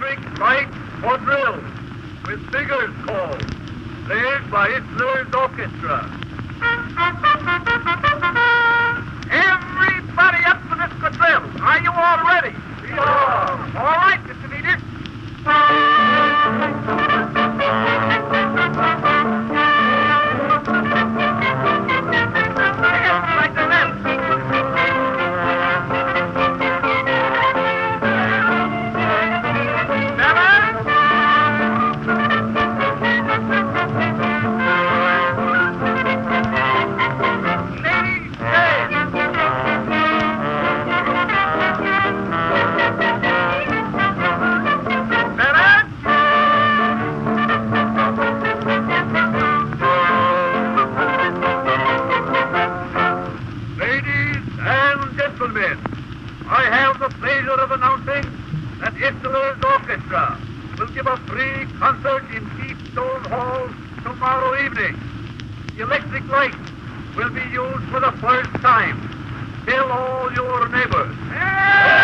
electric light quadrille with figures called, played by Hitler's orchestra. Everybody up for this quadrille. Are you all ready? We are. All right, Mr. Leader. Right to left. I have the pleasure of announcing that Hitler's orchestra will give a free concert in Keystone Hall tomorrow evening. The electric light will be used for the first time. Tell all your neighbors.